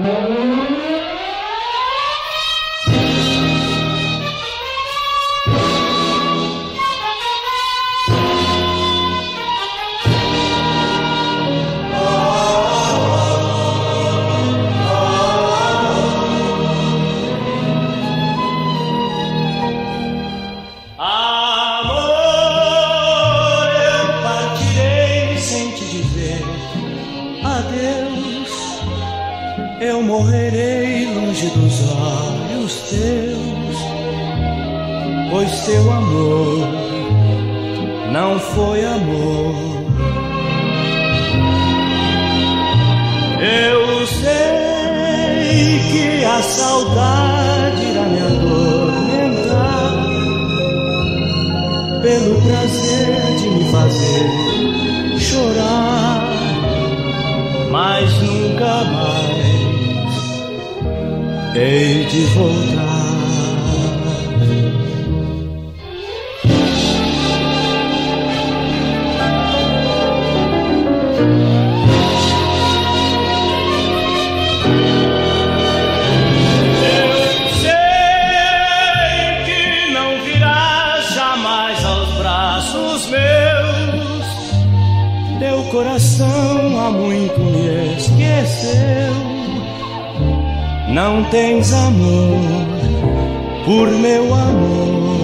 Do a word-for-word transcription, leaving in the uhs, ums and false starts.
Eu morrerei longe dos olhos teus, pois teu amor não foi amor. Eu sei que a saudade irá me atormentar pelo prazer de me fazer chorar, mas nunca mais hei de voltar. Eu sei que não virás jamais aos braços meus. Teu coração há muito me esqueceu. Não tens amor por meu amor.